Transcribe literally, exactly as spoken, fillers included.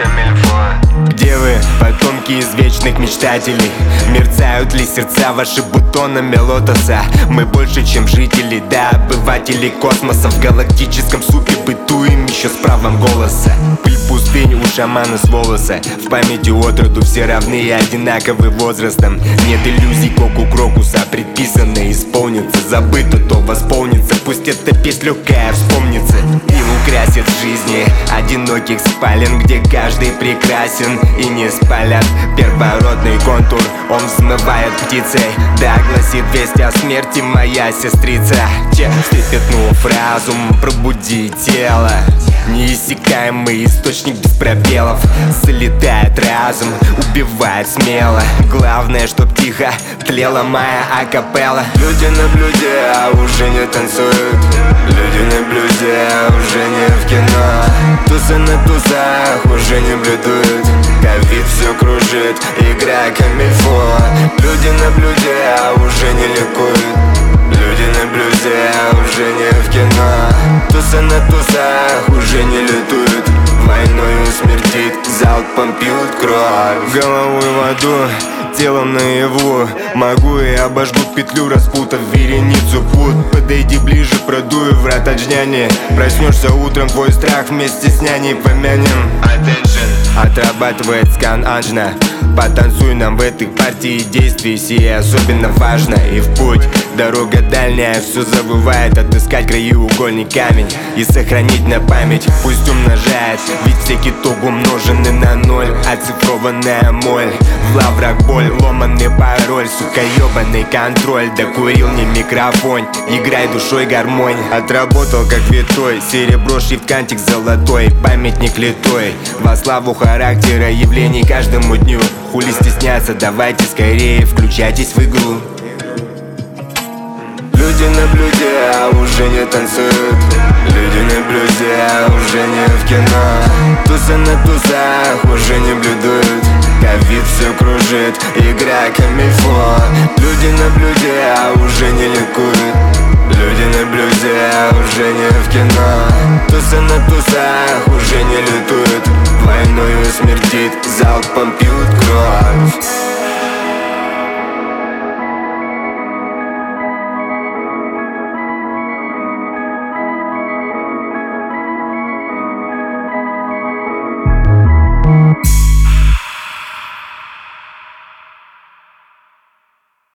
камильфо. Где вы, потомки извечных мечтателей? Мерцают ли сердца ваши бутонами лотоса? Мы больше, чем жители, да, обыватели космоса. В галактическом супе бытуем еще с правом голоса. Пыль пустынь у шамана с волоса. В памяти отроду все равны и одинаковы возрастом. Нет иллюзий, как у крокуса. Предписано исполнится, забыто, то восполнится. Пусть эта песня легкая вспомнится и украсит в жизни одиноких спален, где каждый прекрасен и не спалят. Первородный контур, он взмывает птицей. Да, гласит весть о смерти моя сестрица. Встрепетнув разум, пробуди тело. Неиссякаемый источник без пробелов. Залетает разум, убивает смело. Главное, чтоб тихо тлела моя акапелла. Люди на блюде, а уже не танцуют. Люди на блюде, а уже не в кино. Тусы на тусах уже не блюдуют. Ковид все кружит, игра камильфо. Люди на блюде, а уже не ликуют. Люди на блюде, а уже не в кино. Тусы на тусах уже не летуют. Войною смердит, залпом пьют кровь. Головой в аду, телом наяву. Могу и обожгу петлю, распутав вереницу пут. Подойди ближе, продую врата джняни. Проснешься утром, твой страх вместе с няней помянем. Attention. Отрабатывает скан Анжна. Потанцуй нам в этой партии действий. Сие особенно важно и в путь. Дорога дальняя, все забывает. Отыскать краеугольный камень и сохранить на память. Пусть умножает, ведь все киток умножены на ноль. Оцифрованная моль, в лаврах боль. Ломанный пароль, сука, ебаный контроль. Докурил не микрофон, играй душой гармонь. Отработал как витой, серебро, шрифт, кантик золотой. Памятник литой, во славу характера явлений каждому дню. Хули стесняться, давайте скорее включайтесь в игру. Люди на блюде, а уже не танцуют. Люди на блюде, а уже не в кино. Тусы на тусах уже не блюдуют. Ковид все кружит, игра камильфо. Люди на блюде, а уже не ликуют. Люди на блюде, а уже не в кино. Тусы на тусах уже не летуют. Войною смердит, залпом пьют кровь.